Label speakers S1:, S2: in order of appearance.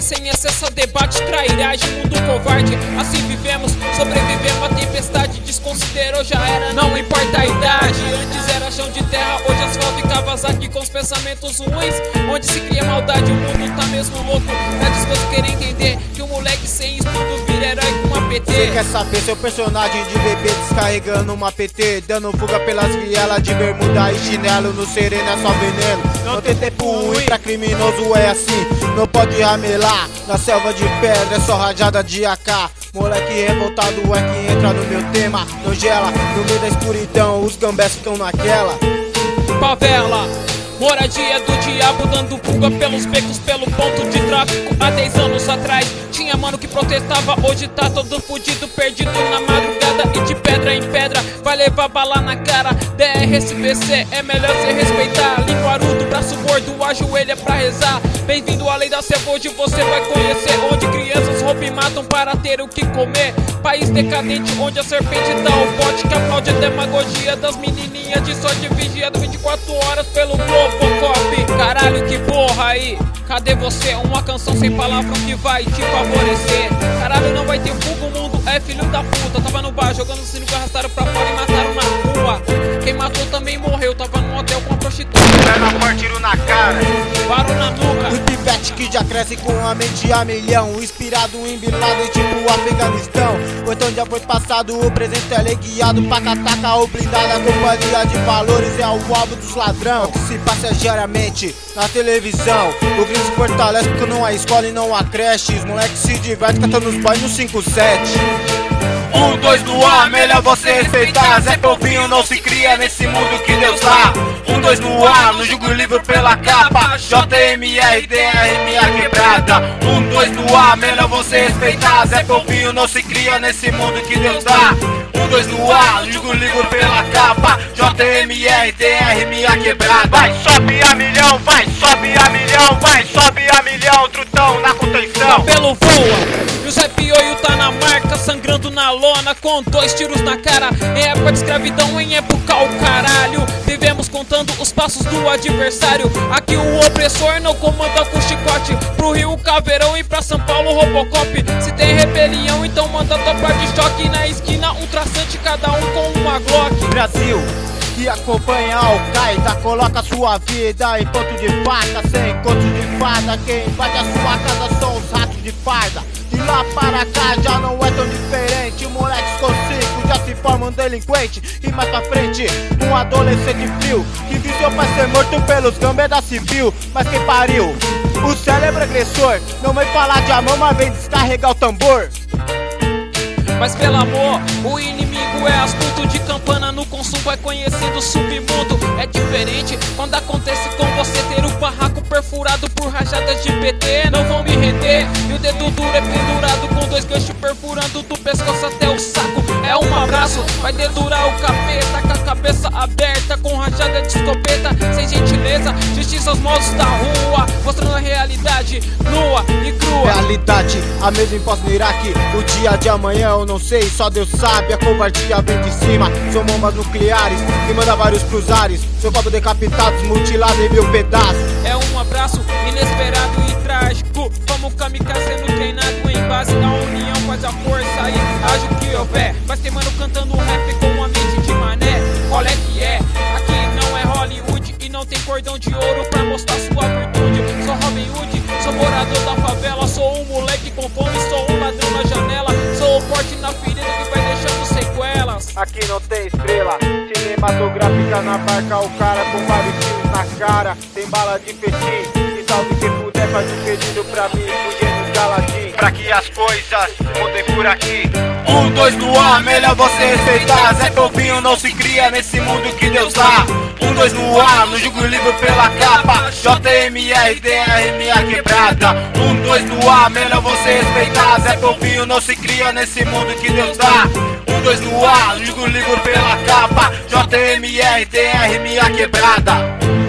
S1: sem excesso, debate, trairagem, mundo covarde. Assim vivemos, sobrevivemos a tempestade. Desconsiderou, já era, não importa a idade. Antes era chão de terra, hoje asfalto e Kawasaki com os pensamentos ruins. Onde se cria maldade, o mundo tá mesmo louco. É desgosto querer entender que o moleque sem estudo vira herói com uma PT.
S2: Você quer saber seu personagem de bebê descarregando uma PT, dando fuga pelas vielas de bermuda e chinelo, no sereno é só veneno. Não tem tempo ruim pra criminoso, é assim, não pode ramelar. Na selva de pedra é só rajada de AK. Moleque revoltado é que entra no meu tema. Não gela, no meio da escuridão os gambés ficam naquela.
S1: Favela, moradia do diabo, dando fuga pelos becos, pelo ponto de tráfico. Há 10 anos atrás tinha mano que protestava, hoje tá todo fudido, perdido na madrugada e de pedra em pedra vai levar bala na cara. DRSPC é melhor se respeitar. Linguarudo, braço gordo, ajoelha pra rezar. Bem-vindo à lei da selva, hoje você vai conhecer onde crianças roubam e matam para ter o que comer. País decadente onde a serpente dá o bote, que aplaude a demagogia das menininhas de sorte vigiado 24 horas pelo Globocop. Caralho, que porra aí, cadê você? Uma canção sem palavrão que vai te favorecer. Caralho, não vai ter fuga, o mundo é filho da puta. Tava no bar jogando sinuca, arrastaram pra fora e mataram na rua. Quem matou também morreu, tava num hotel com a prostituta.
S2: Perna forte, tiro na cara,
S1: parou na nuca.
S2: O pivete que já cresce com a mente a milhão, inspirado em Bin Laden tipo Afeganistão. O então já foi passado, o presente é guiado. Paca-taca ou blindada, a companhia de valores é o alvo dos ladrão. O que se passa diariamente na televisão. O crime se fortalece porque não há escola e não há creche. Os moleques se divertem cantando os boys no 5-7. 1, 2 no ar, melhor você respeitar. Zé Povinho não se cria nesse mundo que Deus dá. 1, 2 no ar, no jogo livre pela capa. JMR, DRMA quebrada. 1, 2 no ar, melhor você respeitar. Zé Povinho não se cria nesse mundo que Deus dá. 1, 2 no ar, no jogo livre pela capa. JMR, DRMA quebrada. Vai, sobe a milhão, vai, sobe a milhão, vai, sobe a milhão, trutão na contenção.
S1: Pelo voa, e o Zé Pioio tá na marca, sangrando na lona com 2 tiros na cara. Em época de escravidão, em época o caralho, vivemos contando os passos do adversário. Aqui o opressor não comanda com chicote. Pro Rio Caveirão e pra São Paulo Robocop. Se tem rebelião, então manda tropa de choque. Na esquina um traçante, cada um com uma Glock.
S2: Brasil, que acompanha a Al-Qaeda, coloca sua vida em ponto de faca, sem conto de fada. Quem invade a sua casa são os ratos de farda. De lá para cá já não é tão diferente. Moleques com 5 já se forma um delinquente. E mais pra frente, um adolescente frio que viu seu pai ser morto pelos gambé da civil. Mas quem pariu? O cérebro agressor não vem falar de amor, mas vem descarregar o tambor.
S1: Mas pelo amor, o inimigo é astuto. De campana no consumo é conhecido submundo. É diferente quando acontece com você ter o barraco perfurado por rajadas de PT. Não vão me render, e o dedo duro é pendurado com 2 ganchos perfurando do pescoço até o saco. É um abraço, vai dedurar o capeta com a cabeça aberta, com rajada de escopeta. Sem gentileza, justiça aos modos da rua, mostrando a realidade nua e crua.
S2: Realidade, a mesma imposta no Iraque. O dia de amanhã eu não sei, só Deus sabe. A covardia vem de cima, são bombas nucleares que manda vários cruzares. Seu corpo decapitados, mutilado em 1000 pedaços.
S1: É um abraço inesperado e trágico, como o kamikaze sendo treinado em base. A união faz a força e haja o que houver. Mas tem mano cantando rap com a mente de mané. Qual é que é? Aqui não é Hollywood e não tem cordão de ouro pra mostrar sua virtude. Sou Robin Hood, sou morador da favela. Sou um moleque com fome, sou um ladrão na janela. Sou o corte na ferida que vai deixando sequelas.
S2: Aqui não tem estrela cinematográfica na barca, o cara com vários tiros na cara. Tem bala de fetim, e salve quem puder, faz um pedido pra mim, fugindo da Aladim, pra que as coisas mudem por aqui. 1, 2 no ar, melhor você respeitar. Zé Povinho não se cria nesse mundo que Deus dá. 1, 2 no ar, no jogo livre pela capa. JMR, DRMA quebrada. 1, 2 no ar, melhor você respeitar. Zé Povinho não se cria nesse mundo que Deus dá. 1, 2 no ar, no jogo livre pela capa. JMR, DRMA quebrada.